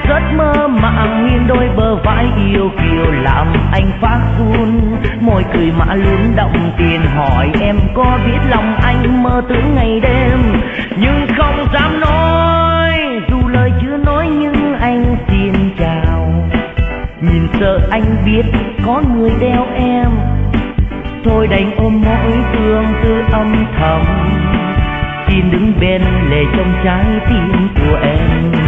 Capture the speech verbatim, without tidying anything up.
giấc mơ màng nghiêng đôi bờ vai yêu kiều làm anh phát run. Môi cười mã luôn động tiền hỏi em có biết lòng anh mơ tưởng ngày đêm, nhưng không dám nói dù lời chưa nói nhưng anh xin chào. Nhìn sợ anh biết có người đeo em, thôi đành ôm mỗi thương tư âm thầm, xin đứng bên lề trong trái tim của em.